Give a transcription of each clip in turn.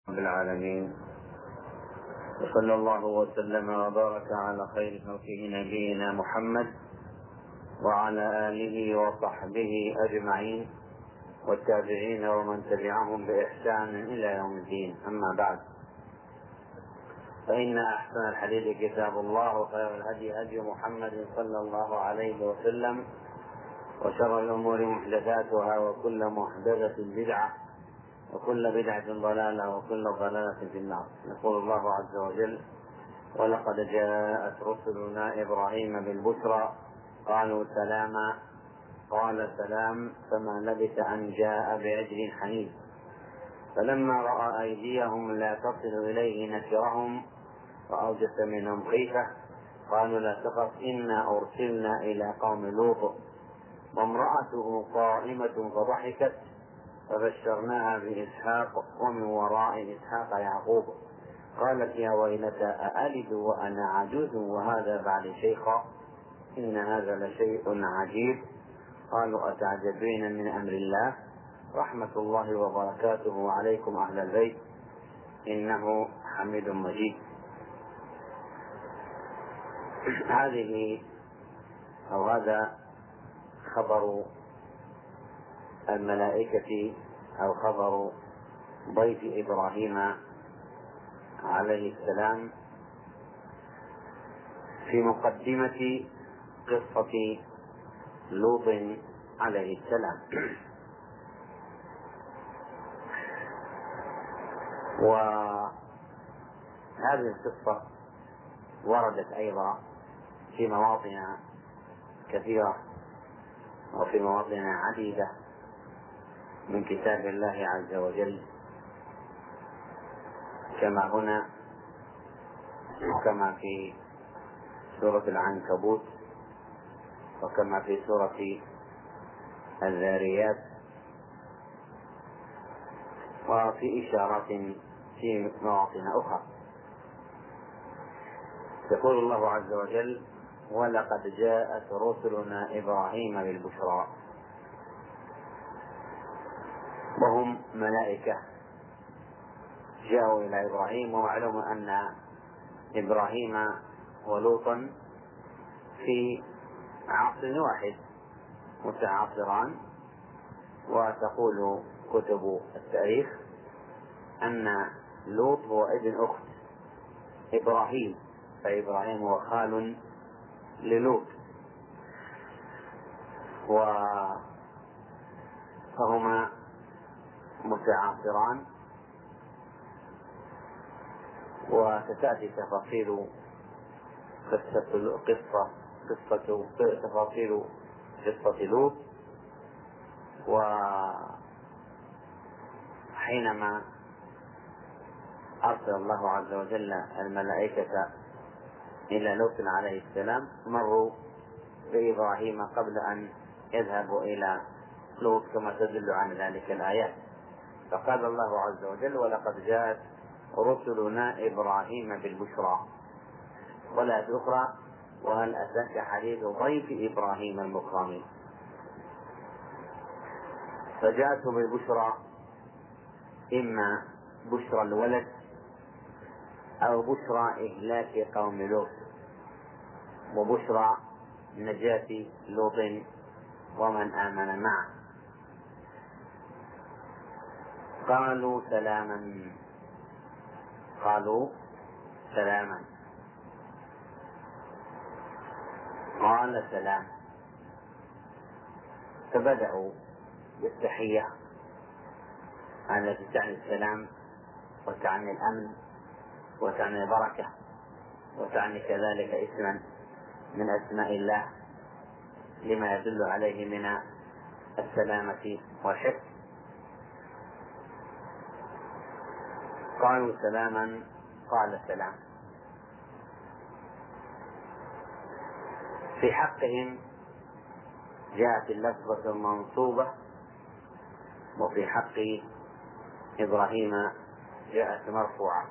رب العالمين، وصلى الله وسلم وبارك على خير خلقه نبينا محمد وعلى آله وصحبه أجمعين والتابعين ومن تبعهم بإحسان إلى يوم الدين. أما بعد، فإن أحسن الحديث كتاب الله، وخير الهدي هدي محمد صلى الله عليه وسلم، وشر الأمور محدثاتها، وكل محدثة بدعة، وكل بدعة ضلالة، وكل ضلالة في النار. يقول الله عز وجل: ولقد جاءت رسلنا إبراهيم بالبشرى قالوا سلاما قال سلام فما لبث أن جاء بعجل حنيذ فلما رأى أيديهم لا تصل إليه نكرهم وأوجس منهم خيفة قالوا لا تخف إنا أرسلنا إلى قوم لوط وامرأته قائمة فضحكت فبشرناها بإسحاق ومن وراء إسحاق يعقوب قالت يا ويلتى أألد وأنا عجوز وهذا بعلي شيخا إن هذا لشيء عجيب قالوا أتعجبين من أمر الله رحمة الله وبركاته عليكم أهل البيت إنه حميد مجيد. هذا خبر الملائكة أو خبر ضيف إبراهيم عليه السلام في مقدمة قصة لوط عليه السلام. وهذه القصة وردت أيضا في مواطن كثيرة وفي مواطن عديدة من كتاب الله عز وجل، كما هنا وكما في سورة العنكبوت وكما في سورة الذاريات، وفي إشارات في مواطن أخرى. يقول الله عز وجل: ولقد جاءت رسلنا إبراهيم بالبشرى، وهم ملائكة جاءوا إلى إبراهيم. ومعلوم أن إبراهيم ولوطا في عصر واحد متعاصران، وتقول كتب التاريخ أن لوط هو ابن أخت إبراهيم، فإبراهيم هو خال للوط، فهما متعاصران. وستأتي تفاصيل تفاصيل قصة لوط، وحينما أرسل الله عز وجل الملائكة إلى لوط عليه السلام مروا بإبراهيم قبل أن يذهبوا إلى لوط كما تدل عن ذلك الآيات. فقال الله عز وجل: ولقد جاءت رسلنا إبراهيم بالبشرى. والآية الأخرى: وهل أتاك حديث ضيف إبراهيم المكرمين. فجاءته بالبشرى، إما بشرى الولد أو بشرى إهلاك قوم لوط، وبشرى نجاة لوط ومن آمن معه. قالوا سلاما قال سلام. فبدأوا بالتحية التي تعني السلام وتعني الأمن وتعني البركة وتعني كذلك اسما من أسماء الله لما يدل عليه من السلامة والحفظ. قالوا سلاما قال سلام. في حقهم جاءت اللفظة المنصوبة، وفي حق إبراهيم جاءت مرفوعة،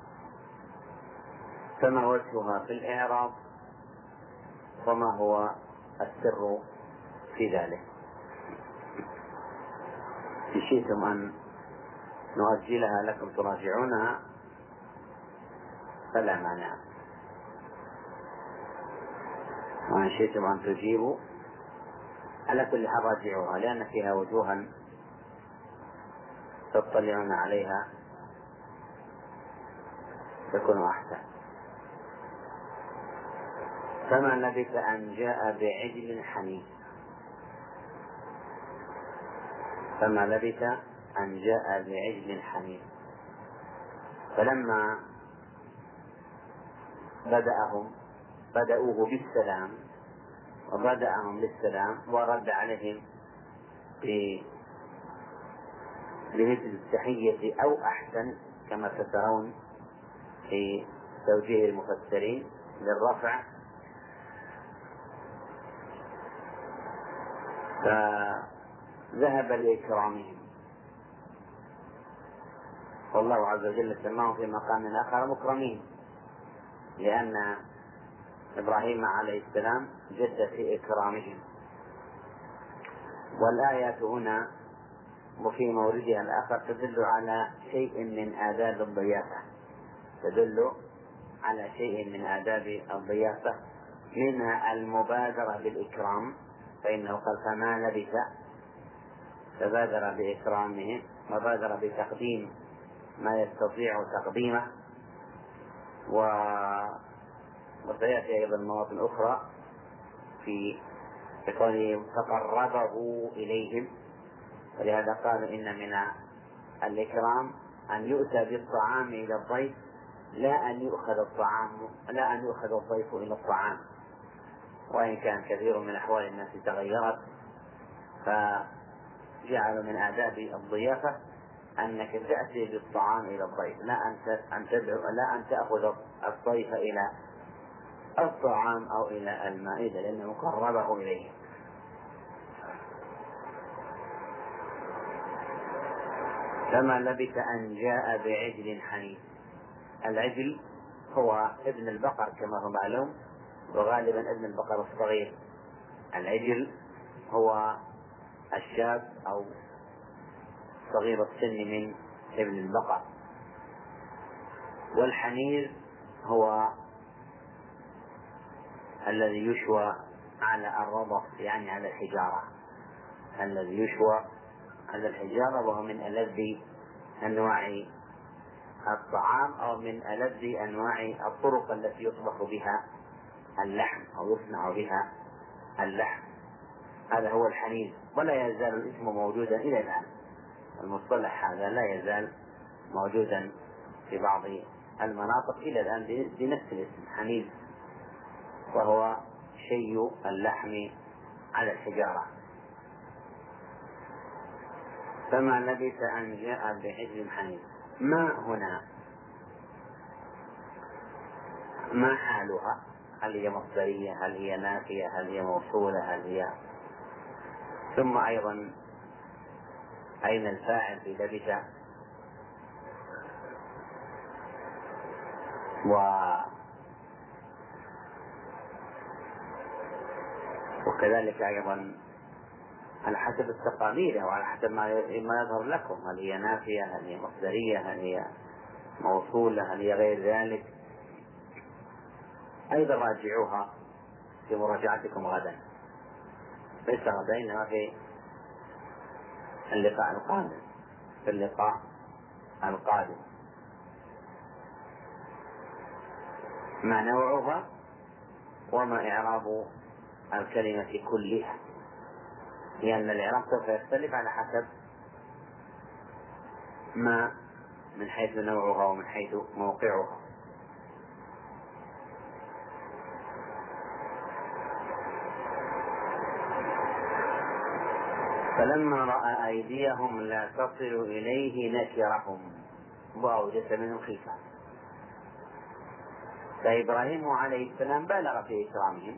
فما وجهها في الإعراب وما هو السر في ذلك؟ إن شئتم أن نؤجلها لكم تراجعونها فلا مانع، وإن شئتم أن تجيبوا على كل حال راجعوها، لأن فيها وجوها تطلعون عليها تكون أحسن. فما لبث أن جاء بعجل حنيذ، فما لبث أن جاء بعجل حنيذ. فلما بدأوه بالسلام وبدأهم بالسلام ورد عليهم بمثل التحية أو أحسن كما تترون في توجيه المفسرين للرفع، فذهب لإكرامهم، والله عز وجل سماهم في مقام آخر مكرمين، لأن إبراهيم عليه السلام جد في إكرامهم. والآيات هنا وفي موردها الآخر تدل على شيء من آداب الضيافة، تدل على شيء من آداب الضيافة، منها المبادرة بالإكرام، فإنه قال فما لبث، فبادر بإكرامهم وبادر بتقديم ما يستطيع تقديمه. وسيأتي أيضا مواطن أخرى في قوله فقربه إليهم، ولهذا قالوا إن من الإكرام أن يؤتى بالطعام إلى الضيف، لا أن يؤخذ الضيف إلى الطعام. وإن كان كثير من أحوال الناس تغيرت، فجعلوا من آداب الضيافة أنك تأتي بالطعام إلى الضيف، لا أن تأخذ الضيف إلى الطعام أو إلى المائدة، لأنه قربه إليه. فما لبث أن جاء بعجل حنيذ. العجل هو ابن البقر كما هو معلوم، وغالبا ابن البقر الصغير. العجل هو الشاب أو صغير السن من ابن البقر. والحنيذ هو الذي يشوى على الرضف، يعني على الحجارة، الذي يشوى على الحجارة، وهو من ألذ أنواع الطعام أو من ألذ أنواع الطرق التي يطبخ بها اللحم أو يصنع بها اللحم. هذا هو الحنيذ، ولا يزال الاسم موجودا إلى الآن. المصطلح هذا لا يزال موجودا في بعض المناطق إلى الآن بنفس الاسم حنيذ، وهو شيء اللحم على الحجارة. فما لبث أن جاء بعجل حنيذ. ما هنا ما حالها؟ هل هي مصدرية؟ هل هي نافية؟ هل هي موصولة؟ هل هي؟ ثم أيضا أين الفاعل في لبث؟ وكذلك أيضا على حسب التقاليد وعلى حسب ما يظهر لكم، هل هي نافية؟ هل هي مصدرية؟ هل هي موصولة؟ هل هي غير ذلك؟ أيضا راجعوها في مراجعتكم غدا، ليس غدا إنما في اللقاء القادم، في اللقاء القادم. ما نوعها وما إعراب الكلمة كلها، لأن الإعراب سوف يختلف على حسب ما من حيث نوعها ومن حيث موقعها. فلما رأى أيديهم لا تصل إليه نكرهم وأوجس منهم خيفة. فإبراهيم عليه السلام بالغ في إكرامهم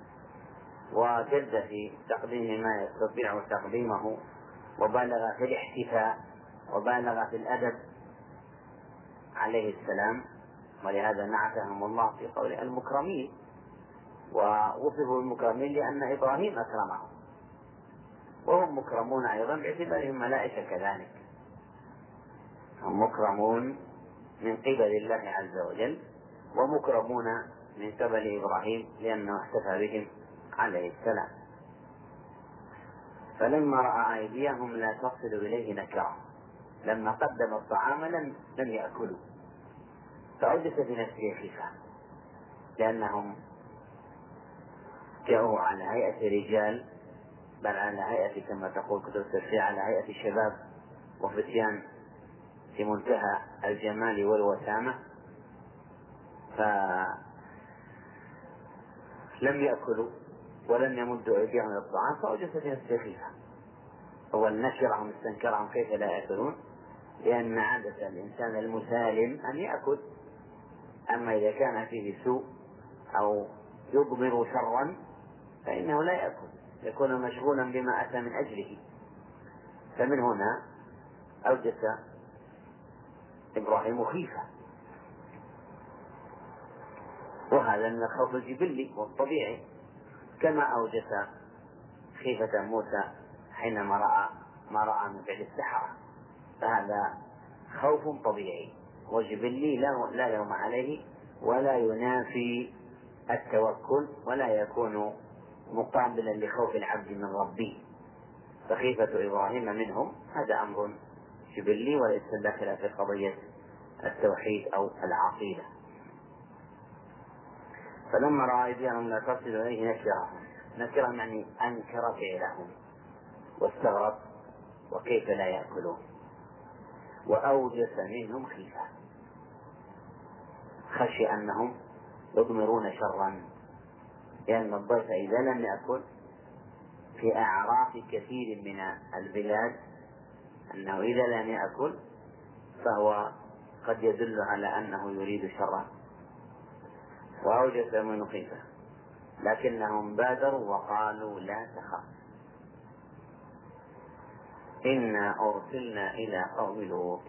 وجد في تقديم ما يستطيع تقديمه، وبالغ في الاحتفاء، وبالغ في الأدب عليه السلام، ولهذا نعتهم الله في قول المكرمين، ووصفوا المكرمين لأن إبراهيم أكرمهم، وهم مكرمون أيضا باعتبارهم ملائكة كذلك. هم مكرمون من قبل الله عز وجل، ومكرمون من قبل إبراهيم لأنه احتفى بهم عليه السلام. فلما رأى أيديهم لا تصل إليه نكرة، لما قدم الطعام لم يأكلوا، فأوجس في نفسه خيفة، لأنهم جاءوا على هيئة رجال، بل على هيئة كما تقول كتب التفسير على هيئة شباب وفتيان في منتهى الجمال والوسامة، فلم يأكلوا ولم يمدوا أيديهم إلى الطعام، فأوجس في نفسه خيفة. أول نشرهم استنكرهم كيف لا يأكلون، لأن عادة الإنسان المسالم أن يأكل، أما إذا كان فيه سوء أو يضمر شرا فإنه لا يأكل، يكون مشغولا بما أتى من أجله. فمن هنا أوجس إبراهيم خيفة، وهذا من الخوف الجبلي والطبيعي، كما أوجس خيفة موسى حينما رأى ما رأى من فعل السحرة، فهذا خوف طبيعي وجبلي لا يوم عليه، ولا ينافي التوكل، ولا يكون مقابلا لخوف العبد من ربه. فخيفة إبراهيم منهم هذا أمر جبلي وليس داخل في قضية التوحيد أو العقيدة. فلما رأى أيديهم لا تصل إليه نكرهم يعني أنكر فعلهم واستغرب، وكيف لا يأكلون، وأوجس منهم خيفة، خشي أنهم يضمرون شرا، لأن الضيف إذا لم يأكل في أعراف كثير من البلاد أنه إذا لم يأكل فهو قد يدل على أنه يريد شرا، وأوجس منه خيفة، لكنهم بادروا وقالوا لا تخف إنا أرسلنا إلى قوم لوط.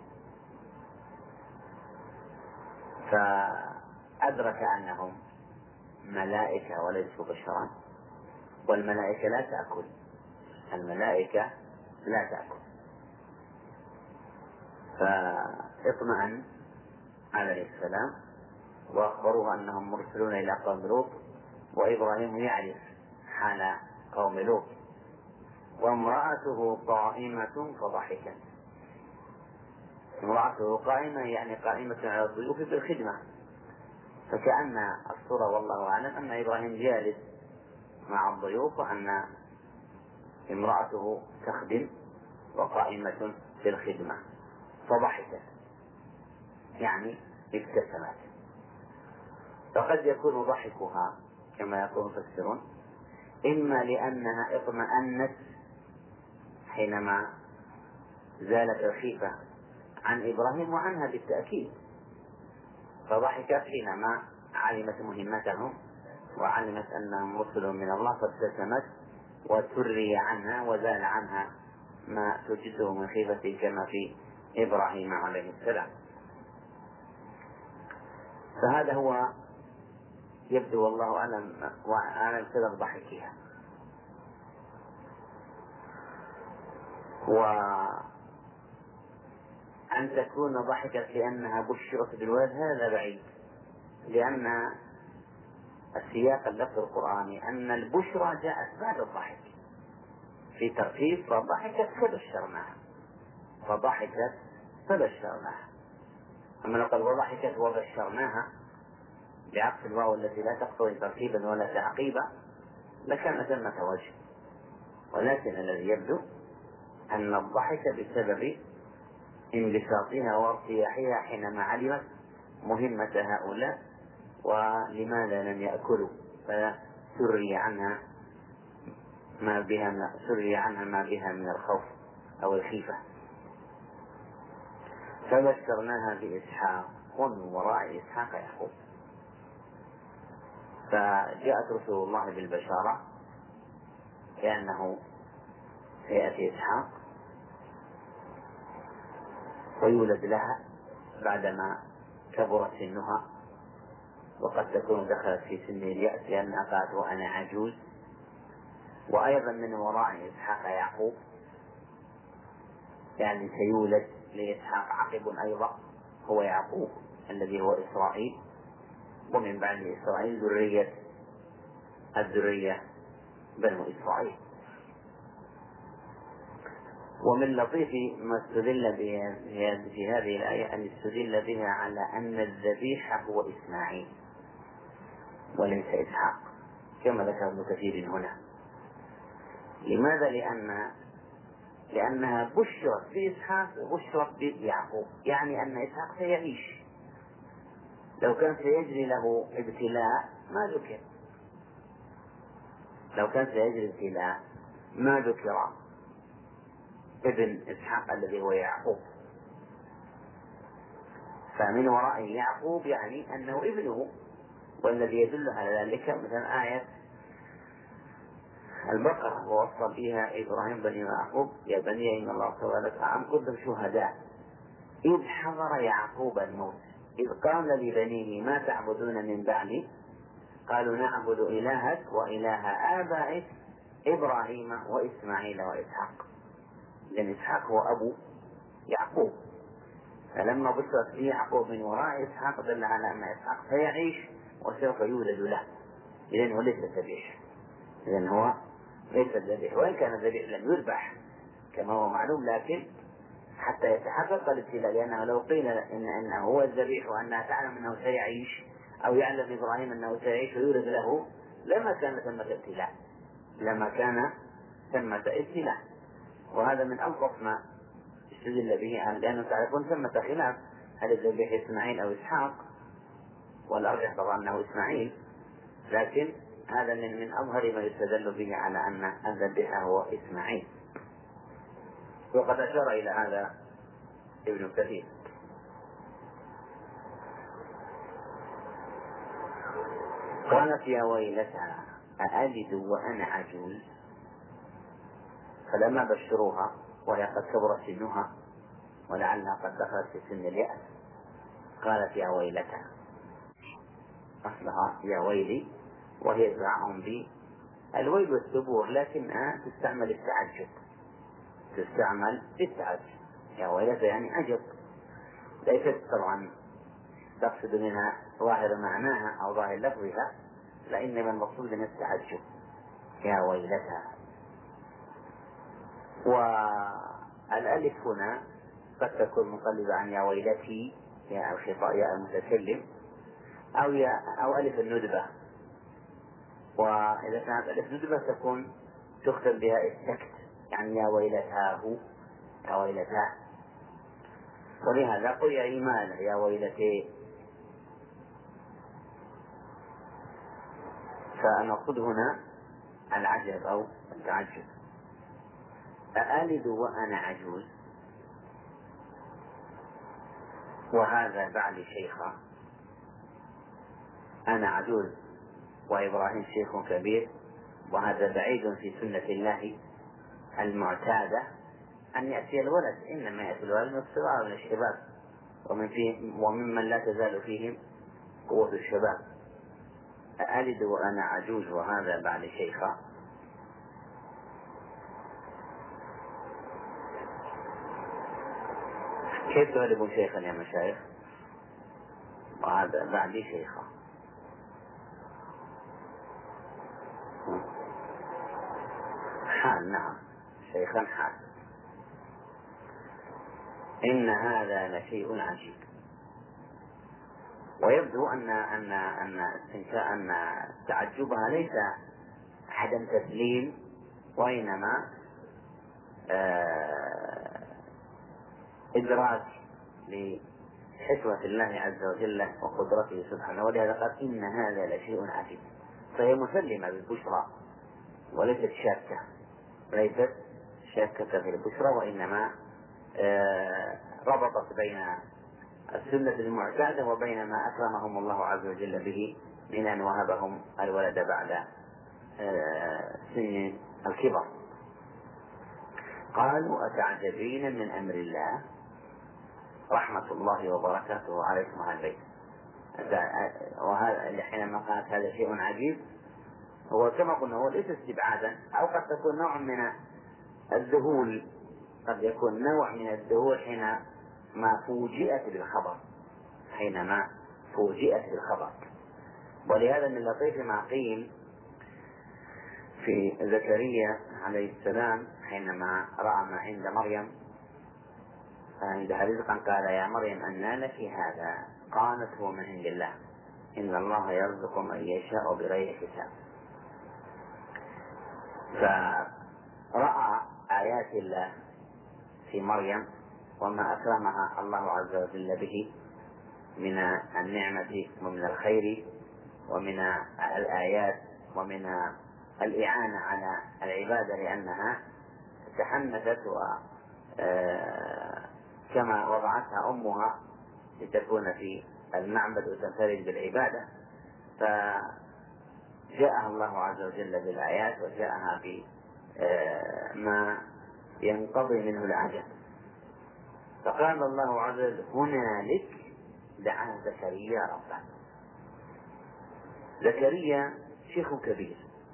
فأدرك أنهم ملائكة وليسوا بشرا، والملائكة لا تأكل، الملائكة لا تأكل. فاطمأن عليه السلام، وأخبروه أنهم مرسلون إلى قوم لوط، وإبراهيم يعرف حال قوم لوط. وامرأته قائمة فضحكت، امرأته قائمة يعني قائمة على الضيوف بالخدمة، فكأن الصورة والله أعلم أن إبراهيم جالس مع الضيوف وأن امرأته تخدم وقائمة بالخدمة، فضحكت يعني ابتسمت. فقد يكون ضحكها كما يقول المفسرون إما لأنها اطمأنت حينما زالت الخيفة عن إبراهيم وعنها بالتأكيد، فضحكت حينما علمت مهمتهم وعلمت أنهم رسل من الله، فابتسمت وسري عنها وزال عنها ما توجده من خيفة كما في إبراهيم عليه السلام. فهذا هو يبدو والله أعلم سبب ضحكها. وأن تكون ضحكت لأنها بشرت بالولد هذا بعيد، لأن السياق اللفظ القرآني أن البشرى جاءت بعد الضحك في ترتيب، فضحكت فبشرناها. أما لو قال وضحكت وبشرناها بعكس الواو التي لا تقتضي ترتيبا ولا تعقيبا لكان ثمة وجه، ولكن الذي يبدو أن الضحك بسبب انبساطها وارتياحها حينما علمت مهمة هؤلاء ولماذا لم يأكلوا، فسري عنها ما بها من الخوف أو الخيفة. فبشرناها بإسحاق ومن وراء إسحاق يعقوب. فجاءت رسول الله بالبشارة لأنه سيأتي إسحاق ويولد لها بعدما كبرت سنها، وقد تكون دخلت في سن اليأس لأنها قالت وأنا عجوز. وأيضا من وراء إسحاق يعقوب يعني سيولد لإسحاق عقب أيضا هو يعقوب الذي هو إسرائيل، ومن بعد إسرائيل الذرية بنو إسرائيل. ومن لطيف ما استدل في هذه الآية أن استدل بها على أن الذبيح هو إسماعيل وليس إسحاق كما ذكر ابن كثير هنا. لماذا؟ لأنها بشرت بإسحاق وبشرت بيعقوب، يعني أن إسحاق سيعيش. لو كان سيجري له ابتلاء ما ذكر، لو كان سيجري ابتلاء ما ذكر ابن إسحاق الذي هو يعقوب. فمن وراء يعقوب يعني أنه ابنه، والذي يدل على ذلك مثلا آية البقرة ووصى فيها إبراهيم بني يعقوب يا بني إن الله اصطفى لكم أم كنتم شهداء إذ حضر يعقوب الموت إذ قال لبنيه ما تعبدون من بعدي قالوا نعبد إلهك وإله آبائك إبراهيم وإسماعيل وإسحاق، لأن إسحاق هو أبو يعقوب. فلما بشرت به يعقوب من وراء إسحاق دل على أن إسحاق سيعيش وسوف يولد له. إذن هو ليس الذبيح، إذن هو ليس الذبيح، وإن كان الذبيح لم يذبح كما هو معلوم، لكن حتى يتحقق الابتلاء، لأنه لو قيل إنه هو الذبيح وأنها تعلم أنه سيعيش أو يعلم إبراهيم أنه سيعيش ويولد له لما كان ثمة ابتلاء، لما كان ثمة ابتلاء. وهذا من ألطف ما استدل به، لأنه تعرفون ثمة خلاف هل الذبيح إسماعيل أو إسحاق، والأرجح طبعا أنه إسماعيل، لكن هذا من أظهر ما يستدل به على أن الذبيح هو إسماعيل. وقد أشار إلى هذا ابن كثير. قالت يا ويلتها أألد وأنا عجوز، فلما بشروها وهي قد كبرت سنها ولعلها قد دخلت في سن اليأس قالت يا ويلتها، أصلها يا ويلي، وهي دعاء بالويل والثبور، لكنها تستعمل التعجب، تستعمل بالتعجب. يا ويلتها يعني عجب، ليست طبعا تقصد منها ظاهر معناها أو ظاهر لفظها، لإنما المقصود من التعجب يا ويلتها. والألف هنا قد تكون مقلبة عن يا ويلتي يا الخطاء يا المتكلم، أو ألف الندبة، وإذا كانت ألف ندبة تكون تختم بها السكت، يعني يا ويلتاه يا ويلتاه. ولهذا قل يا إيمان يا ويلتي. فالمقصود هنا العجب أو التعجب. أألد وأنا عجوز وهذا بعد شيخا، أنا عجوز وإبراهيم شيخ كبير، وهذا بعيد في سنة الله المعتادة أن يأتي الولد، إنما يأتي الولد من الصغار من الشباب، وممن لا تزال فيهم قوة الشباب. أألد وأنا عجوز وهذا بعد شيخا، كيف تغلب شيخا يا مشايخ؟ وهذا بعد شيخا، حال، نعم شيخا حال. إن هذا لشيء عجيب. ويبدو أن تعجبها ليس عدم تسليم، وإنما إدراك لحكمة الله عز وجل وقدرته سبحانه، ولهذا قال إن هذا لشيء عجيب. فهي مسلمة بالبشرى وليست شاكة في البشرى، وإنما ربطت بين السنة المعتادة وبين ما أكرمهم الله عز وجل به من أن وهبهم الولد بعد سن الكبر. قالوا أتعجبين من أمر الله رحمة الله وبركاته عليكم أهل البيت. وهذا حينما قالت هذا شيء عجيب، هو كما قلنا هو ليس استبعادا، أو قد تكون نوع من الذهول، قد يكون نوع من الذهول حين ما فوجئت بالخبر، حينما فوجئت بالخبر. ولهذا من لطيف ما قيل في زكريا عليه السلام حينما رأى ما عند مريم عندها رزقا قال يا مريم أنى لك هذا؟ قالت هو من عند الله إن الله يرزق من يشاء بغير حساب. فرأى آيات الله في مريم وما أكرمها الله عز وجل به من النعمة ومن الخير ومن الآيات ومن الإعانة على العبادة، لأنها تحنثت كما وضعتها أمها لتكون في المعبد وتنفرد بالعبادة، فجاءها الله عز وجل بالآيات وجاءها بما ينقضي منه العجب. فقال الله عز وجل هنالك دعا زكريا ربه. زكريا شيخ كبير،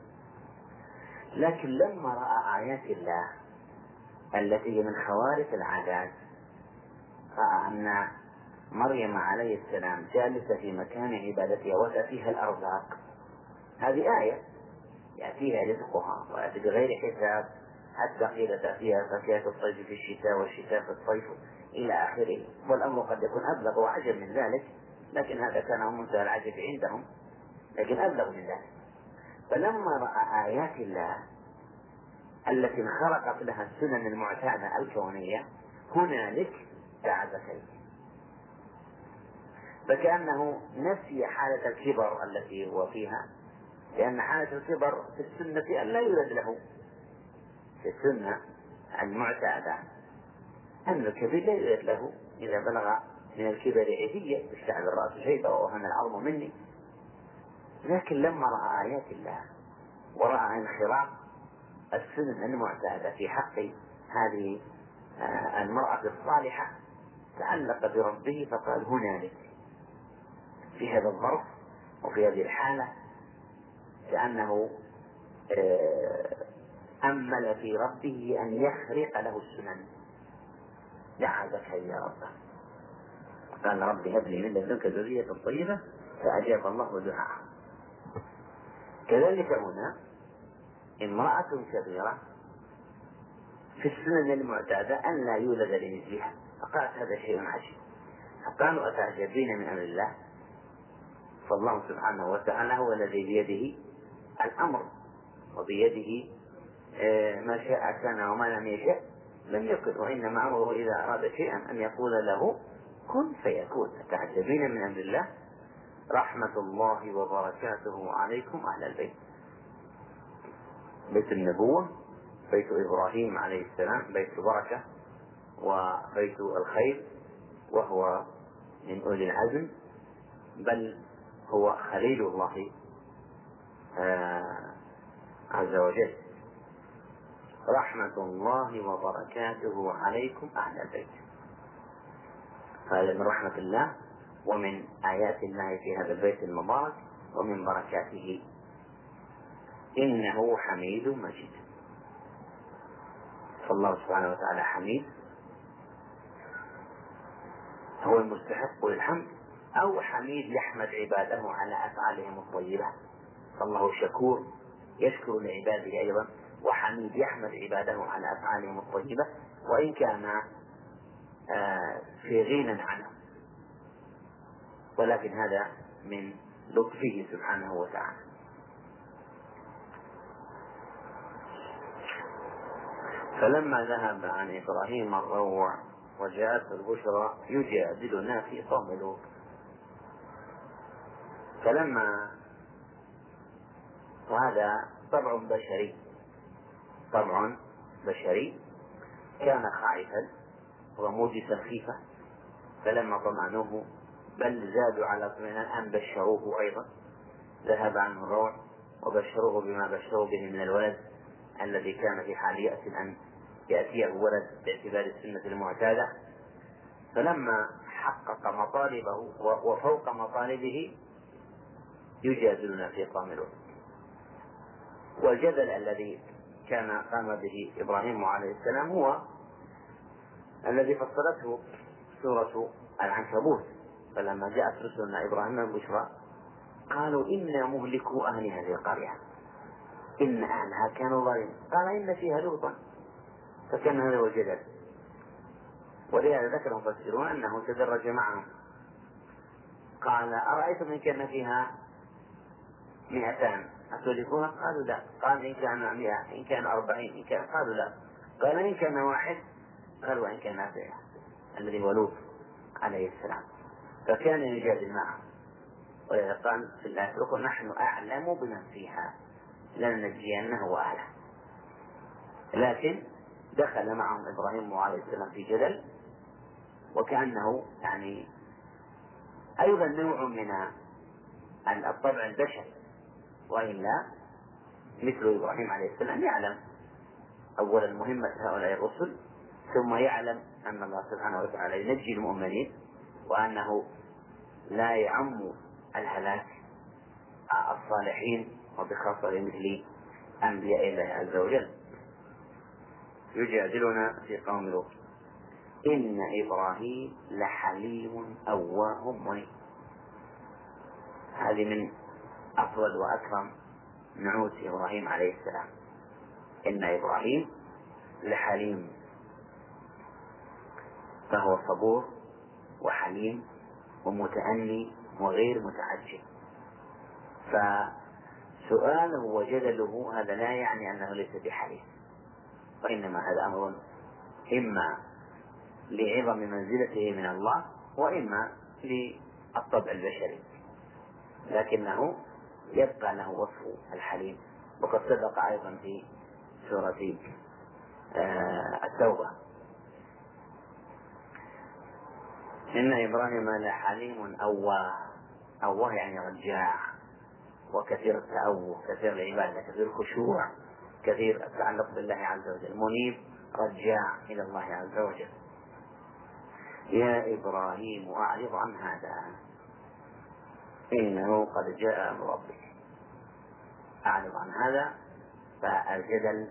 لكن لما رأى آيات الله التي من خوارق العادات، رأى أن مريم عليه السلام جالسة في مكان عبادتها وتأتيها الأرزاق، هذه آية يأتيها رزقها ويأتي بغير حساب، حتى قيل تأتيها فاكهة الصيف في الشتاء والشتاء في الصيف إلى آخره. والأمر قد يكون أبلغ وأعجب من ذلك، لكن هذا كان هو منتهى العجب عندهم، لكن أبلغ من ذلك. فلما رأى آيات الله التي انخرقت لها السنن المعتادة الكونية هنالك دعا زكريا، فكأنه نسي حالة الكبر التي هو فيها، لأن حالة الكبر في السنة أن لا يولد له، في السنة المعتادة أن الكبير لا يولد له إذا بلغ من الكبر عتية اشتعل الرأس شيبة ووهن العظم مني. لكن لما رأى آيات الله ورأى انخراق السنن المعتادة في حق هذه المرأة الصالحة تعلق بربه فقال هنالك، في هذا الظرف وفي هذه الحالة كأنه أمل في ربه أن يخرق له السنن. دعا زكريا ربه قال رب هب لي من لدنك ذرية طيبة فأجاب الله دعاءه. كذلك هنا امرأة كبيرة في السنن المعتادة أن لا يولد لمثلها، فقالت هذا شيء عجيب. فقالوا أتعجبين من أمر الله؟ فالله سبحانه وتعالى هو الذي بيده الأمر وبيده ما شاء كان وما لم يشاء لم يكن، وإنما أمره إذا أراد شيئا أن يقول له كن فيكون. أتعجبين من أمر الله؟ رحمة الله وبركاته عليكم أهل البيت. بيت النبوة بيت إبراهيم عليه السلام بيت بركة وبيت الخير، وهو من أولي العزم، بل هو خليل الله عز وجل. رحمة الله وبركاته عليكم أهل البيت، هذا من رحمة الله ومن آيات الله في هذا البيت المبارك ومن بركاته، إنه حميد مجيد. فالله سبحانه وتعالى حميد، هو المستحق للحمد، أو حميد يحمد عباده على أفعالهم الطيبة، فالله شكور يشكر لعباده أيضا، وحميد يحمد عباده على أفعالهم الطيبة وإن كان في غنى عنه، ولكن هذا من لطفه سبحانه وتعالى. فلما ذهب عن إبراهيم الروع وجاءته البشرى يجادلنا في قوم لوط، فلما وهذا طبع بشري كان خائفا وموجسا خيفة، فلما طمأنوه بل زادوا على اطمئنان أن بشروه أيضا، ذهب عنه الروع وبشروه بما بشروا به من الولد الذي كان في حال يأس أن يأتيه ولد باعتبار السنة المعتادة. فلما حقق مطالبه وفوق مطالبه يجادلنا في قوم لوط. والجدل الذي قام به إبراهيم عليه السلام هو الذي فصلته سورة العنكبوت: فلما جاءت رسلنا إبراهيم بالبشرى قالوا إنا مهلكو أهل هذه القرية إن أهلها كانوا ظالمين. قال إن فيها لوطا. فكان هذا هو الجدل، ولهذا ذكر المفسرون أنه تدرج معهم. قال: أرأيتم إن كان فيها 200 أتهلكوها؟ قالوا لا. قال: إن كان 100، إن كان 40، إن كان، قالوا لا. قال: إن كان 1، قال: وإن كان 9، الذي هو لوط عليه السلام. فكان يجادل معهم، ولهذا قال في الآية الأخرى: نحن أعلم بمن فيها لننجينه وأهله. لكن دخل معهم إبراهيم عليه السلام في جدل، وكأنه يعني أيضا نوع من الطبع البشري، وإلا مثل إبراهيم عليه السلام يعلم أولا مهمة هؤلاء الرسل، ثم يعلم أن الله سبحانه وتعالى ينجي المؤمنين، وأنه لا يعم الهلاك الصالحين، وبخاصة مثل أنبياء الله عز وجل. يجادلنا في قوم لوط: إن إبراهيم لحليم أواه منيب. هذه من أفضل وأكرم نعوت إبراهيم عليه السلام: إن إبراهيم لحليم، فهو صبور وحليم ومتأني وغير متعجل. فسؤاله وجدله هذا لا يعني أنه ليس بحليم، وإنما هذا أمر إما لعظم منزلته من الله، وإما للطبع البشري، لكنه يبقى له وصف الحليم. وقد سبق أيضا في سورة التوبة: إن إبراهيم لحليم أواه. أواه يعني رجاع، وكثير التأوه، كثير العبادة، كثير الخشوع، كثير التعلق بالله عز وجل، منيب رجاع إلى الله عز وجل. يا إبراهيم أعرض عن هذا إنه قد جاء أمر ربك. أعرض عن هذا. فالجدل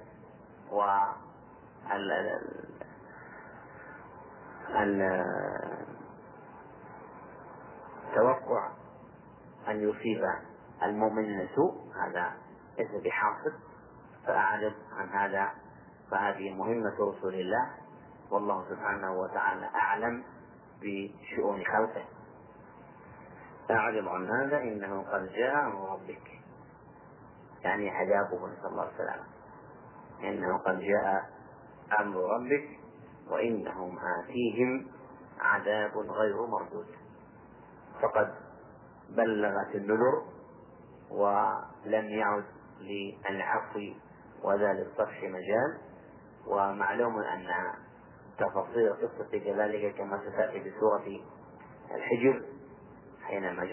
والتوقع أن يصيب المؤمن سوء هذا ليس بحاصل، فأعرض عن هذا. فهذه مهمة رسول الله، والله سبحانه وتعالى أعلم بشؤون خلقه. أعرض عن هذا إنه قد جاء أمر ربك، يعني عذابه، نسأل الله السلامة. إنه قد جاء أمر ربك وإنهم آتيهم عذاب غير مردود. فقد بلغت النذر ولم يعد للعفو وذلك الصفح مجال. ومعلوم أن تفاصيل قصة كذلك كما ستأتي بسورة الحجر، حينما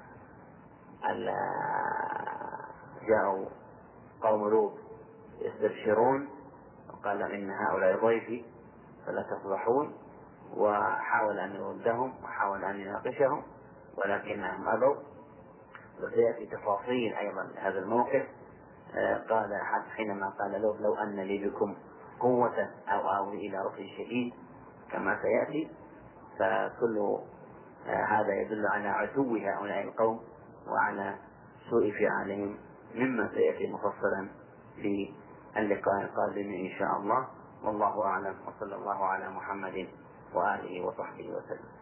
جاءوا قوم لوط يستبشرون وقال: إن هؤلاء ضيفي فلا تفضحون، وحاول أن يردهم وحاول أن يناقشهم ولكنهم أبوا. وسيأتي تفاصيل أيضا هذا الموقف. قال حينما قال لوط: لو أن لي بكم قوة أو آوي إلى ركن شديد، كما سيأتي. فكل هذا يدل على عتو هؤلاء القوم وعلى سوء فعالهم، مما سيأتي مفصلا في اللقاء القادم إن شاء الله. والله أعلم، وصلى الله على محمد وآله وصحبه وسلم.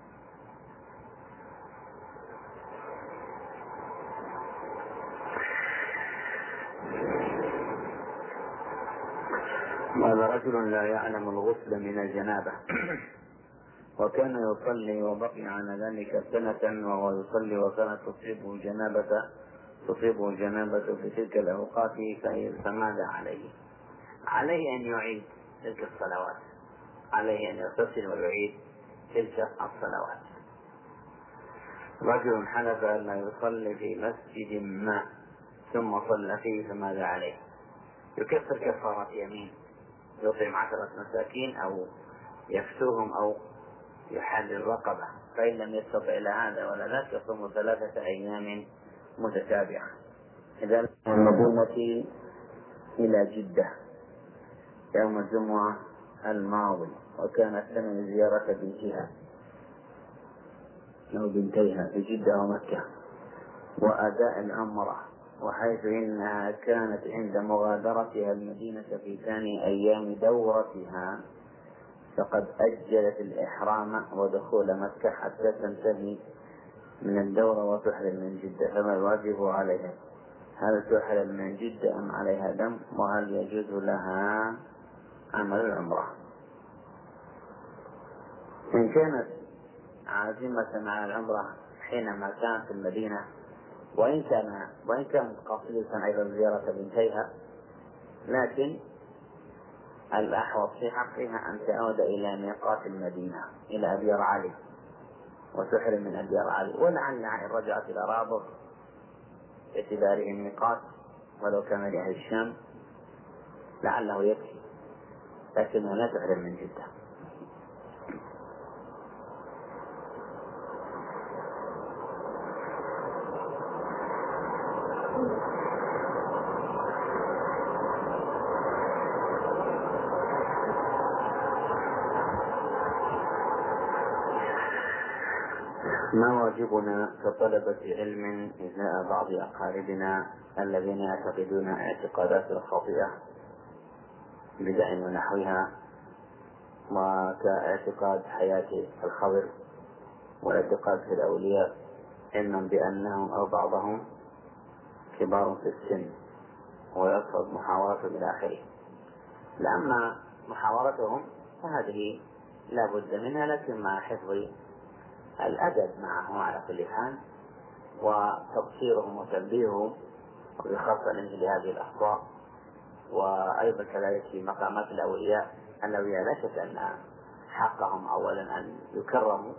قال: رجل لا يعلم الغسل من الجنابة، وكان يصلي وبقي على ذلك سنة وهو يصلي، وكانت تصيبه الجنابة في تلك الأوقات، فماذا عليه؟ عليه أن يعيد تلك الصلوات، عليه أن يغتسل ويعيد تلك الصلوات. رجل حلف أن لا يصلي في مسجد ما ثم صلى فيه، فماذا عليه؟ يكفر كفارة يمين، يطعم 10 مساكين أو يكسوهم أو يحلل رقبة، فإن لم يستطع إلى هذا ولا ذاك يصوم 3 أيام متتابعة. إذا من المدينة إلى جدة يوم الجمعة الماضي، وكانت ثمن زيارة بنتها، أو بنتيها في جدة ومكة وأداء العمرة، وحيث إنها كانت عند مغادرتها المدينة في ثاني أيام دورتها فقد أجلت الإحرام ودخول مكة حتى تنتهي من الدورة وتحرم من جدة. فما الواجب عليها؟ هل تحرم من جدة أم عليها دم؟ وهل يجوز لها عمل العمرة؟ إن كانت عازمة على العمرة حينما كانت في المدينة وإن كانت قاصدة أيضا زيارة بنتيها، لكن الأحوط في حقها أن تعود إلى ميقات المدينة إلى أبيار علي وتحرم من أبيار علي، ولعل إن رجعت إلى رابغ باعتباره الميقات ولو كان لأهل الشام لعله يكفي، لكنها لا تحرم من جدة. ما واجبنا كطلبة علم إزاء بعض أقاربنا الذين يعتقدون اعتقادات خاطئة بدع ونحوها، وكاعتقاد حياة الخضر والاعتقاد في الأولياء، علما بأنهم أو بعضهم كبار في السن ويرفض محاورة إلى آخره. لأما محاورتهم فهذه لا بد منها، لكن مع حفظ الأدب معه على كل حال وتبصيرهم وتنبيههم وبخاصة مثل هذه الأخطاء. وأيضا كذلك في مقامات الأولياء لا شك أن حقهم أولا أن يكرموا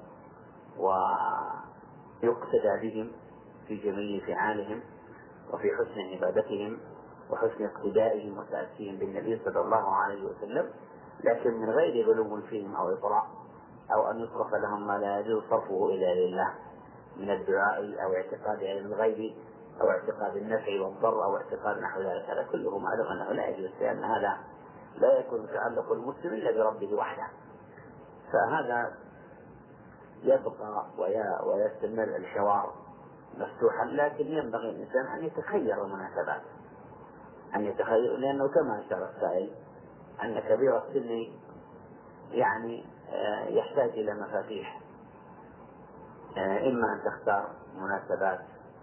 ويقتدى بهم في جميع فعالهم وفي حسن عبادتهم وحسن اقتدائهم وتأسيهم بالنبي صلى الله عليه وسلم، لكن من غير غلو فيهم أو إطراء أو أن يصرف لهم ما لا يجوز صرفه إلا لله من الدعاء أو اعتقاد علم الغيب أو اعتقاد النفع والضر أو اعتقاد نحو ذلك. هذا كله معلوم أنه لا يجوز، لأن هذا لا يكون تعلق المسلم إلا بربه وحده، فهذا يبقى ويستمر الحوار مفتوحا. لكن ينبغي الإنسان أن يتخير المناسبات، لأنه كما أشار السائل أن كبير السن يعني يحتاج إلى مفاتيح، إما أن تختار مناسبات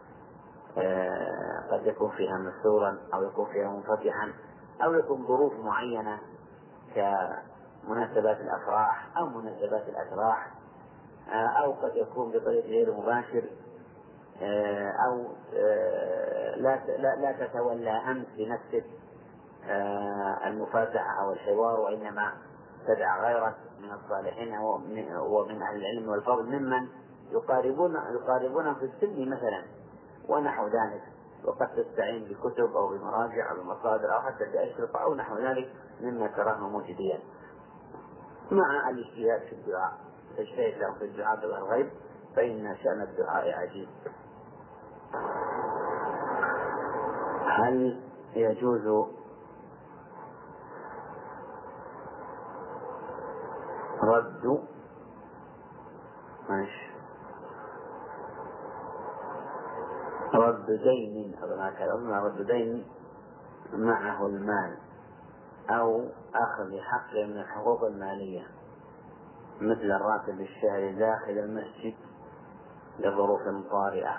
قد يكون فيها مسرورا أو يكون فيها منفتحا، أو يكون ظروف معينة كمناسبات الأفراح أو مناسبات الأتراح، أو قد يكون بطريق غير مباشر، أو لا تتولى أنت بنفسك المفاتحة أو الحوار، وإنما تدع غيرك من الصالحين ومن أهل العلم والفضل ممن يقاربون في السن مثلا ونحو ذلك، وقد تستعين بكتب أو بمراجع أو بمصادر أو حتى بأشرطة أو نحو ذلك مما تراه موجوديا، مع الاجتهاد في الدعاء. تجتهد له في الدعاء بالغيب فإن شأن الدعاء عجيب. هل يجوز رد دين معه المال أو أخذ حق من الحقوق المالية مثل الراتب الشهري داخل المسجد لظروف طارئة؟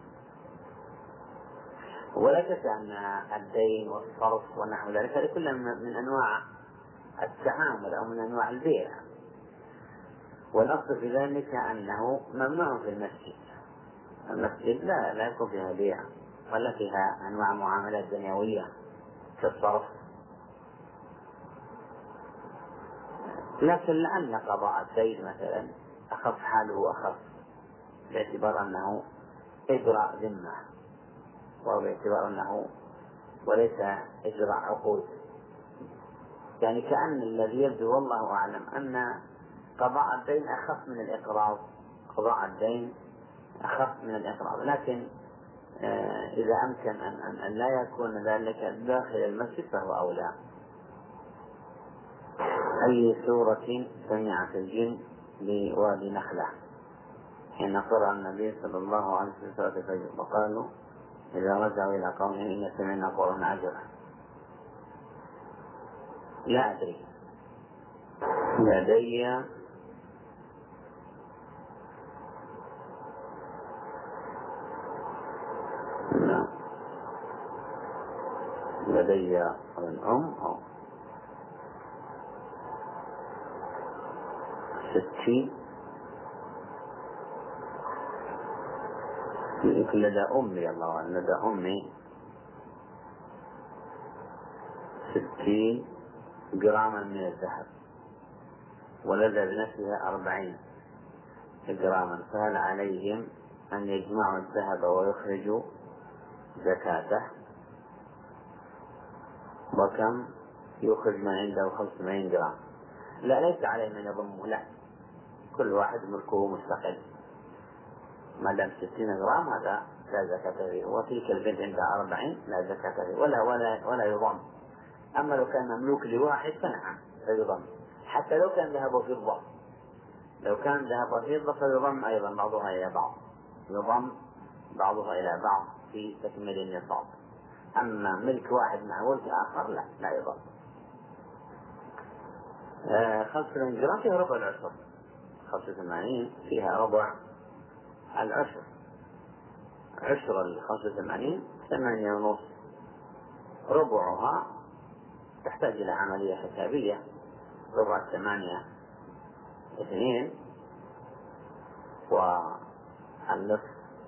ولا شك أن الدين والصرف ونحو ذلك هذه كلها من أنواع التعامل أو من أنواع البيع، والأصل في ذلك أنه ممنوع في المسجد لا يكون فيها بيع ولا فيها أنواع معاملات دنيوية كالصرف، لكن لعل قضاء الدين مثلا أخف حاله أخف باعتبار أنه إجراء ذمة وباعتبار أنه وليس إجراء عقود، يعني كأن الذي يبدو والله أعلم أن قضاء الدين أخف من الإقراض، لكن إذا أمكن أن لا يكون ذلك داخل المسجد فهو أولى. أي سورة سمعت الجن بوادي نخلة حين قرأ النبي صلى الله عليه وسلم سورة الفجر وقالوا إذا رجعوا إلى قومهم إن سمعنا قرآنا عجبا. لا أدري، لدي لا، لدي الأم أو 60 لدى أمي، الله أعلم، لدى أمي 60 جراما من الذهب، ولدى ابنتها 40 جراما، فهل عليهم أن يجمعوا الذهب ويخرجوا زكاته؟ وكم يخرج من عنده 75 جرام؟ لا، ليس عليهم أن يضموا، لا، كل واحد ملكه مستقل، ما دام 60 جرام هذا لا زكاة فيه، وتلك البنت عندها 40 لا زكاة فيه ولا يضم. أما لو كان مملوك لواحد فنعم فيضم، حتى لو كان ذهب وفضة، لو كان ذهب وفضة فيضم أيضا بعضها إلى بعض، يضم بعضها إلى بعض في تكميل النصاب. أما ملك واحد مع ملك آخر لا يضم. 85 جرام فيها ربع العشر، 85 فيها ربع العشر، عشر 85 8.5، ربعها تحتاج إلى عملية حسابية، ربع 8 2، والنصف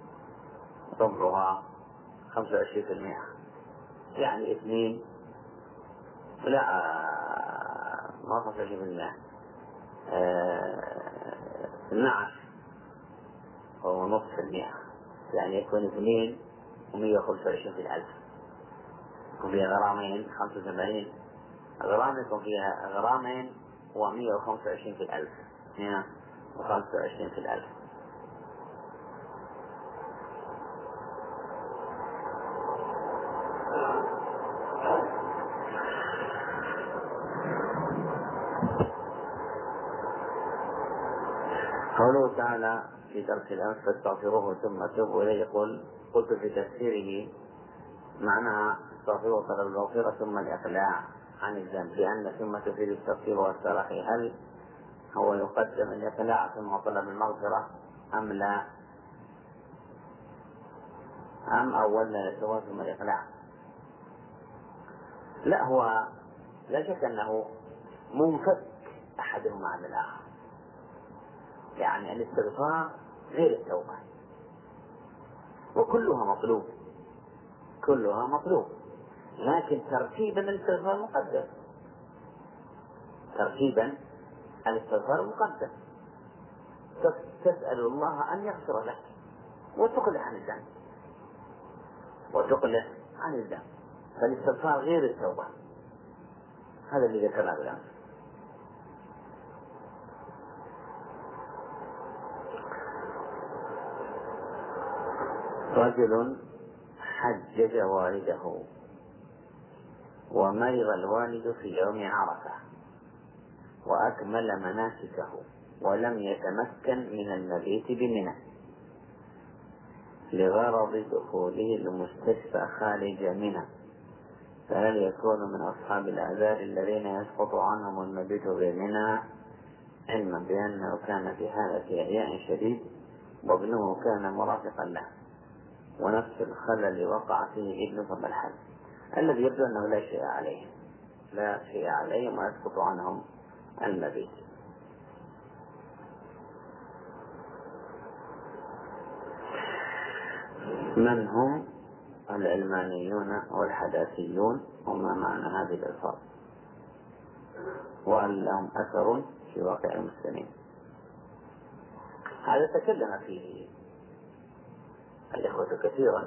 ربعها 25%، يعني 2 لا ما 25%، 12 أو نصف المئة، يعني يكون 2 و125 في الألف، يكون فيها غرامين 75 غرام، يكون فيها غرامين و125 في الألف، 125 في الألف. قوله تعالى في درس الأمس فاستغفروه ثم توبوا إليه، يقول قلت في تفسيره معناها استغفروه طلب المغفرة ثم الإقلاع عن الذنب، لأن ثم تفيد التغفير والتراخي. هل هو يقدم الإقلاع ثم طلب المغفرة أم لا، أم أولا يتوى ثم الإقلاع؟ لا، هو لا شك أنه منفك أحدهما عن الآخر، يعني الاستغفار غير التوبة، وكلها مطلوب، كلها مطلوب، لكن ترتيبا الاستغفار مقدم، ترتيبا الاستغفار مقدم. تسأل الله أن يغفر لك وتقلع عن الذنب، وتقلع عن الذنب، فالاستغفار غير التوبة، هذا اللي ذكرناه بالأمس. رجل حجج والده ومرض الوالد في يوم عرفة وأكمل مناسكه ولم يتمكن من المبيت بمنى لغرض دخوله المستشفى خارج منى، فهل يكون من أصحاب الأعذار الذين يسقط عنهم المبيت بمنى، علما بأنه كان في حالة إعياء شديد وابنه كان مرافقا له ونفس الخلل وقع فيه ابن ثم الحل؟ الذي يبدو أنه لا شيء عليه، لا شيء عليهم ويسقط عنهم المبيت. من هم العلمانيون والحداثيون وما معنى هذه الألفاظ، وهل لهم أثر في واقع المسلمين؟ هذا تكلم فيه الإخوة كثيرا،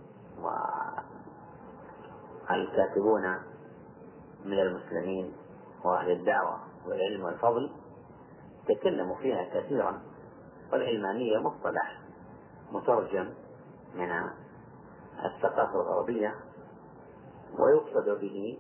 والكاتبون من المسلمين وأهل الدعوة والعلم والفضل تكلموا فيها كثيرا. والعلمانية مصطلح مترجم من الثقافة الغربية، ويقصد به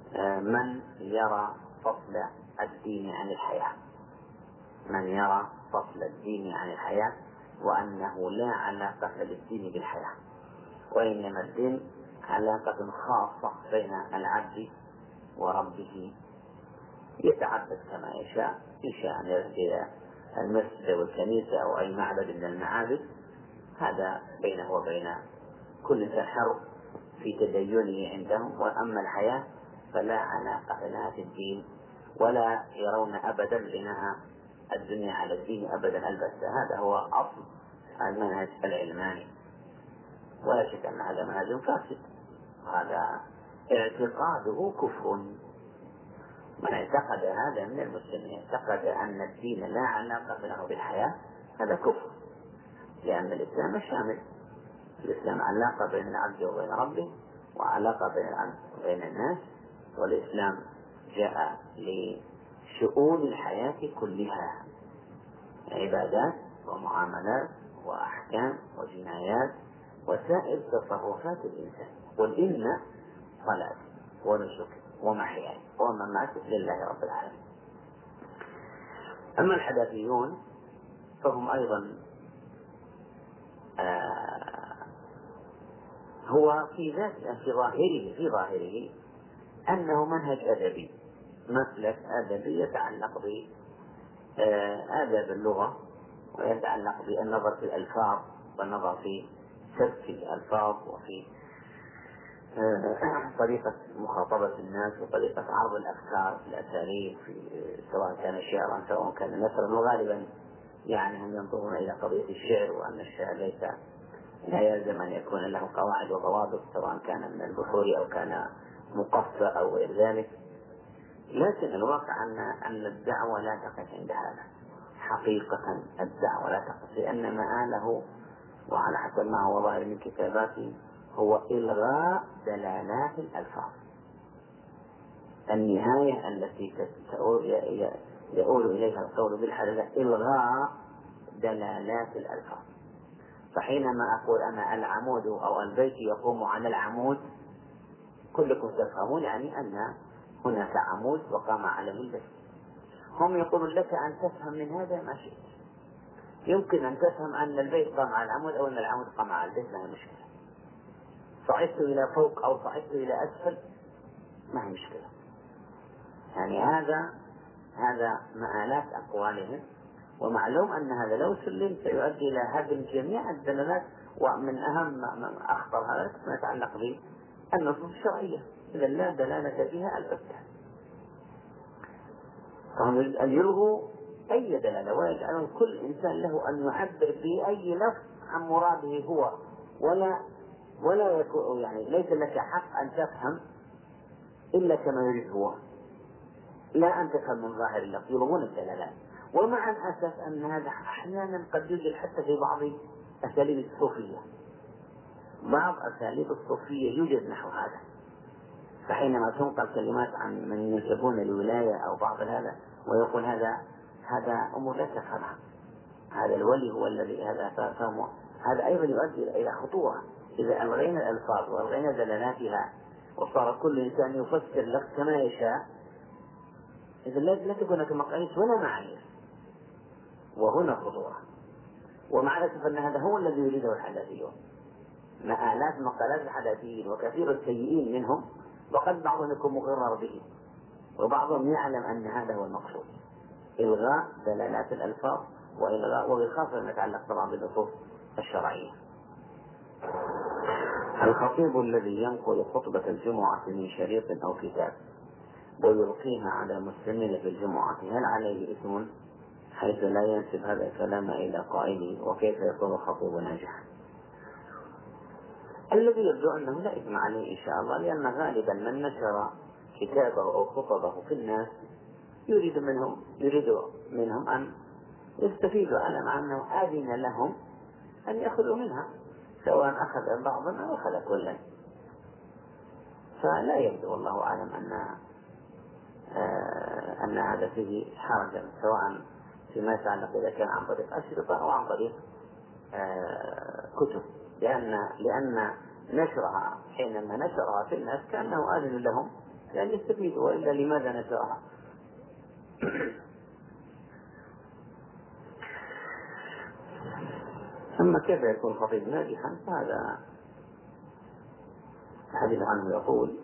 من يرى فصل الدين عن الحياة، من يرى فصل الدين عن الحياة، وأنه لا علاقة للدين بالحياة، وإنما الدين علاقة خاصة بين العبد وربه، يتعبد كما يشاء، إن شاء أن يذهب إلى المسجد والكنيسة أو أي معبد من المعابد، هذا بينه وبين كل إنسان حر في تدينه عندهم. وأما الحياة فلا علاقة لها في الدين، ولا يرون أبدا بناء الدنيا على الدين أبدا البتة. هذا هو أصل المنهج العلماني، ولا شك أن هذا منهج فاسد، هذا اعتقاده كفر. من اعتقد هذا من المسلمين، اعتقد أن الدين لا علاقة له بالحياة، هذا كفر، لأن الإسلام شامل. الإسلام علاقة بين العبد وبين ربه، وعلاقة بين العبد وبين الناس، والإسلام جاء لشؤون الحياة كلها، عبادات ومعاملات وأحكام وجنايات وسائر تصرفات الإنسان. قل إن صلاتي ونسكي ومحياي ومماتي لله رب العالمين. أما الحداثيون فهم أيضا هو في ظاهره أنه منهج أدبي، مسلك أدبي يتعلق بآداب اللغة، ويتعلق بالنظر في الألفاظ، والنظر في سبك الألفاظ، وفي طريقة مخاطبة الناس، وطريقة عرض الأفكار في الأساليب، سواء كان شعرا سواء كان نثرا. وغالبا يعني هم ينظرون إلى قضية الشعر، وأن الشعر لا يلزم أن يكون له قواعد وضوابط، سواء كان من البحور أو كان مقفى أو غير ذلك. لكن الواقع أن الدعوة لا تقف عند هذا، حقيقة الدعوة لا تقف، لأن مآله وعلى حسب ما هو ظاهر من كتاباته هو إلغاء دلالات الألفاظ. النهاية التي يؤول إليها القول بالحلال إلغاء دلالات الألفاظ. فحينما أقول أنا العمود أو البيت يقوم على العمود، كلكم تفهمون يعني أن هناك عمود وقام عليه البيت. هم يقولون لك أن تفهم من هذا ما شئت، يمكن أن تفهم أن البيت قام على العمود أو أن العمود قام على البيت، ما هي مشكلة. صعدت إلى فوق أو صعدت إلى أسفل ما هي مشكلة. يعني هذا مآلات أقوالهم، ومعلوم أن هذا لو سلم سيؤدي إلى هدم جميع الدلالات، ومن أهم ما أخطر هذا ما يتعلق بالنصوص الشرعية، إذا لا دلالة فيها البتة. فهم أن يلغوا أي دلالة، ويجعلون كل إنسان له أن يعبر بأي لفظ عن مراده هو، ولا يكون يعني ليس لك حق أن تفهم إلا كما يريد هو، لا أن تفهم من ظاهر اللفظ. يلغون الدلالات. ومع الأسف أن هذا أحيانا قد يوجد حتى في بعض أساليب الصوفية، بعض أساليب الصوفية يوجد نحو هذا. فحينما تنقل كلمات عن من ينسبون الولاية أو بعض هذا، ويقول هذا أمور لا تفهمها، هذا الولي هو الذي هذا فهمه، هذا أيضا يؤدي إلى خطورة. إذا ألغينا الألفاظ وألغينا دلالاتها وصار كل إنسان يفسر لك كما يشاء، إذا لا تكون هناك مقاييس ولا معايير، وهنا خطورة. ومع الأسف أن هذا هو الذي يريده الحداثيون، مآلات مقالات الحداثيين، وكثير السيئين منهم، وقد بعضهم يكون مقرر به، وبعضهم يعلم أن هذا هو المقصود، إلغاء دلالات الألفاظ، وبخاصة ما يتعلق طبعا بالنصوص الشرعية. الخطيب الذي ينقل خطبة الجمعة من شريط أو كتاب ويلقيها على المسلمين في الجمعة، هل عليه إثم حيث لا ينسب هذا الكلام إلى قائله؟ وكيف يكون الخطيب ناجحا؟ الذي يبدو أنه لا إثم عليه إن شاء الله، لأن غالبا من نشر كتابه أو خطبه في الناس يريد منهم أن يستفيدوا، على مع أنه آذن لهم أن يأخذوا منها، سواء أخذ بعضا أو أخذ كلا. فلا يبدو والله أعلم أن هذا فيه حرجا، سواء فيما يتعلق إذا كان عن طريق أشرطة أو عن طريق كتب، لأن نشرها حينما نشرها في الناس كأنه آذن لهم لأن يستفيدوا، وإلا لماذا نشرها؟ أما كيف يكون الخطيب ناجحا فهذا الحديث عنه يقول: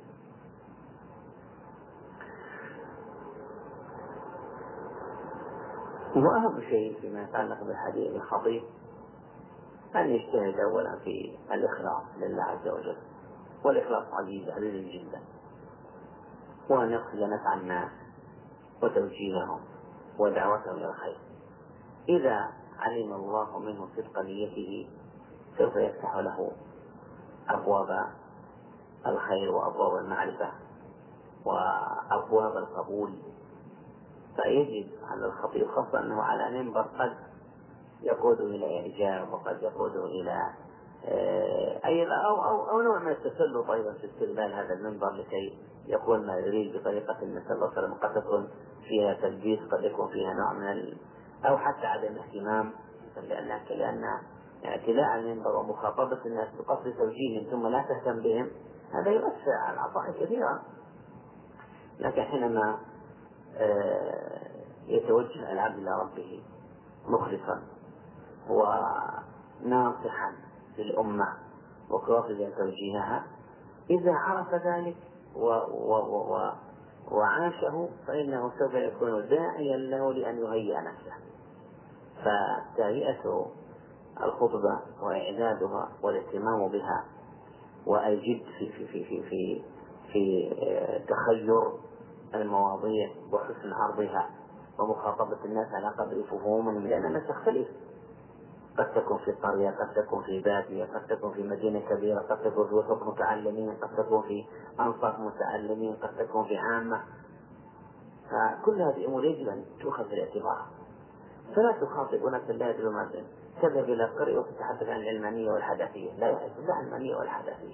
وأهم شيء فيما يتعلق بالحديث الخطيب أن يجتهد أولا في الإخلاص لله عز وجل، والإخلاص عزيز جدا، وأن يقصد نفع الناس وتوجيههم ودعوتهم إلى الخير. إذا علم الله منه صدق نيته سوف يفتح له أبواب الخير وأبواب المعرفة وأبواب القبول. فيجب على الخطيب، خاصة أنه على منبر قد يقود إلى إعجاب وقد يقود إلى أو نوع من التسلط أيضا في استغلال هذا المنبر لكي يقول ما يريد بطريقة النبي صلى الله عليه وسلم. قد تكون فيها تلبيس، قد يكون فيها نوع من أو حتى عدم اهتمام، لأن اعتلاء على المنبر ومخاطبة الناس بقصد توجيههم ثم لا تهتم بهم هذا يؤثر على العطاء كثيرا. لكن حينما يتوجه العبد إلى ربه مخلصا وناصحا للأمة وقاصدا توجيهها، إذا عرف ذلك وعاشه فإنه سوف يكون داعيا له لأن يهيئ نفسه. فتهيئة الخطبة وإعدادها والاهتمام بها والجد في تخير المواضيع وحسن عرضها ومخاطبة الناس على قدر فهومهم، لأن الناس تختلف، قد تكون في قرية، قد تكون في بادية، قد تكون في مدينة كبيرة، قد تكون في وسط متعلمين، قد تكون في أنصاف متعلمين، قد تكون في عامة. فكل هذه الأمور يجب أن تؤخذ في الاعتبار. فلا تخاطب نفسا لا يدري ما بين تذهب إلى قرية وتتحدث عن العلمانية والحداثية، لا يحب لا العلمانية والحداثية،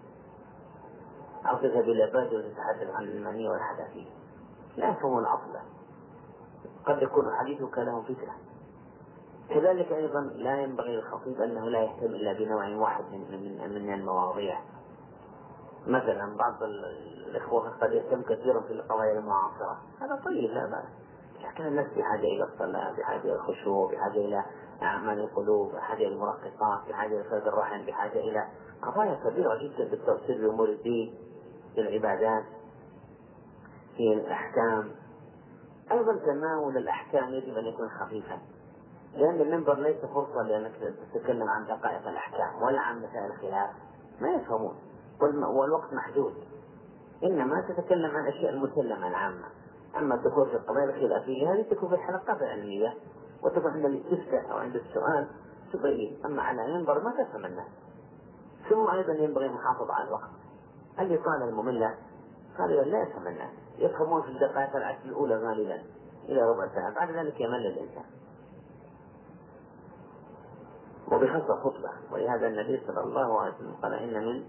أو تذهب إلى بادية وتتحدث عن العلمانية والحداثية، لا يفهمون أصلا، قد يكون حديثك لهم فتنة. كذلك أيضا لا ينبغي للخطيب أنه لا يهتم إلا بنوع واحد من المواضيع. مثلا بعض الإخوة قد يهتم كثيرا في القضايا المعاصرة، هذا طيب لا بأس، لكن الناس بحاجة إلى الصلاة، بحاجة إلى الخشوع، بحاجة إلى أعمال القلوب، بحاجة إلى المرققات، بحاجة إلى فرد الرحم، بحاجة إلى قضايا كبيرة جدا بالتوصيل بأمور الدين، في العبادات، في الأحكام. أيضا تناول الأحكام يجب أن يكون خفيفا، لأن المنبر ليس فرصة لأنك تتكلم عن دقائق الأحكام ولا عن مسائل الخلاف، ما يفهمون، والوقت محدود، إنما تتكلم عن أشياء المسلمة العامة. أما الدخول في القضايا الخلافية هذه تكون في الحلقات العلمية وتكون عند الاستفتاء أو عند السؤال تبين، أما على المنبر ما تفهم الناس. ثم أيضا ينبغي المحافظة على الوقت. الإطالة المملة غالبا لا يفهم الناس، يفهمون في الدقائق العشر الأولى غالبا إلى ربع ساعة، بعد ذلك يمل الإنسان. وبخاصة الخطبة، ولهذا النبي صلى الله عليه وسلم قال إن من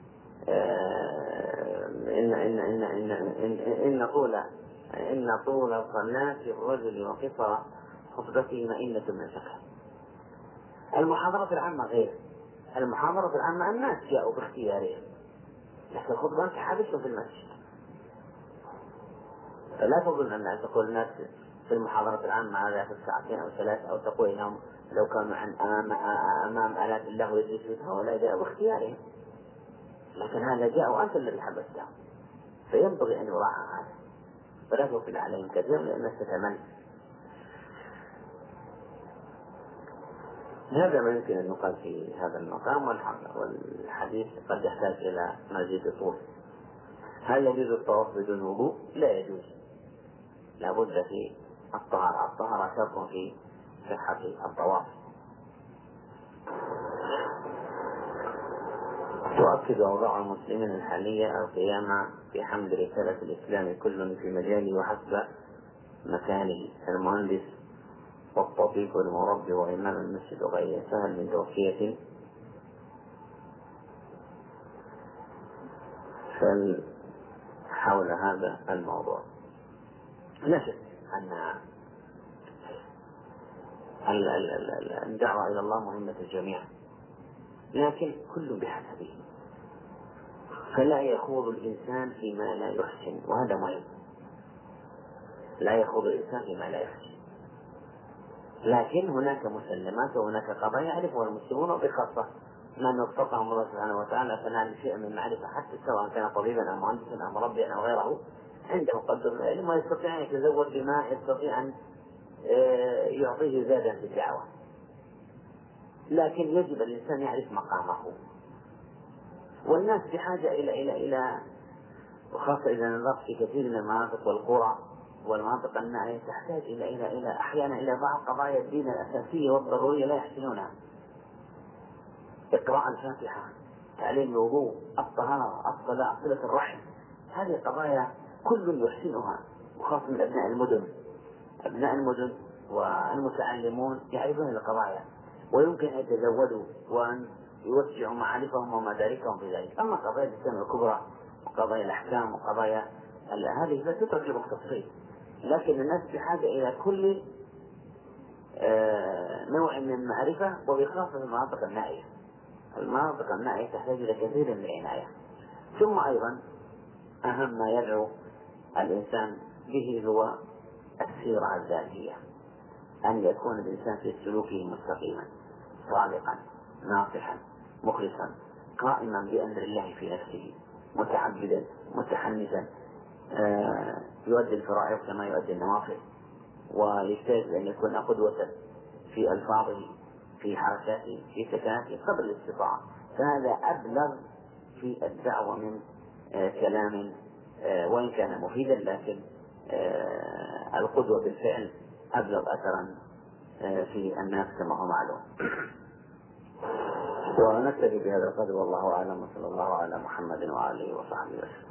إن طول صلاة الرجل وقصر خطبته مئنة من فقه. المحاضرة العامة غير، المحاضرة العامة الناس جاءوا باختيارهم، لكن الخطبة أنت حابسهم في المسجد، فلا تظن أن تقول الناس في المحاضرة العامة هذا في ساعتين أو ثلاث، أو تقول إنهم لو كانوا أمام آلات الله يجلسون، هؤلاء جاءوا باختيارهم، لكن هذا جاء وأنت الذي حبسته، فينبغي أن يراعى هذا، فلا تطل عليهم كثيرا لأنك تتمل. هذا ما يمكن أن يقال في هذا المقام، والحديث قد يحتاج إلى مزيد طول. هل يجوز الطواف بدون وضوء؟ لا يجوز، لا بد في الطهارة، الطهارة شرط في صحة الطواف. تؤكد أوضاع المسلمين الحالية القيام بحمد رسالة الإسلام كل في مجاله وحسب مكانه، المهندس والطبيب والمربي وإمام المسجد وغيره، سهل من توفية حول هذا الموضوع. لا شك أن الدعوة إلى الله مهمة الجميع، لكن كل بحسبه، فلا يخوض الإنسان فيما لا يحسن، وهذا مهم، لا يخوض الإنسان فيما لا يحسن. لكن هناك مسلمات وهناك قضايا يعرفها المسلمون وبخاصة من وفقهم الله سبحانه وتعالى فنال شيء من معرفة، حتى سواء كان طبيبا أو مهندسا أو مربيا أو غيره، عنده قدر العلم ويستطيع أن يتزود بما يستطيع أن يعطيه زادا في الدعوة. لكن يجب الإنسان يعرف مقامه، والناس بحاجة إلى وخاصة إذا نظرت في كثير من المناطق والقرى والمناطق النائية تحتاج إلى أحيانا إلى بعض قضايا الدين الأساسية والضرورية لا يحسنونها. إقراء الفاتحة، تعليم الوضوء، الطهارة، الصلاة، صلة الرحم، هذه قضايا كل يحسنها، وخاصة من أبناء المدن والمتعلمون يعرفون القضايا ويمكن أن يتزودوا وأن يوسعوا معارفهم ومداركهم في ذلك. أما قضايا الإسلام الكبرى وقضايا الأحكام وقضايا هذه لا تترك للمختصين، لكن الناس بحاجة إلى كل نوع من المعرفة، وبخاصة المناطق النائية. المناطق النائية تحتاج إلى كثير من العناية. ثم أيضا أهم ما يدعو الإنسان به هو السيرة الذاتية، أن يكون الإنسان في سلوكه مستقيما صادقا ناصحا مخلصا قائما بأمر الله في نفسه متعبدا متحمسا، يؤدي الفرائض كما يؤدي النوافل، ويجتهد أن يكون قدوة في ألفاظه في حركاته في سكناته قدر الاستطاعة. فهذا أبلغ في الدعوة من كلام وإن كان مفيدا، لكن القدوة بالفعل أبلغ أثرا في الناس كما هو معلوم. ونكتفي بهذا القدر والله أعلم، وصلى الله على محمد وآله وصحبه وسلم.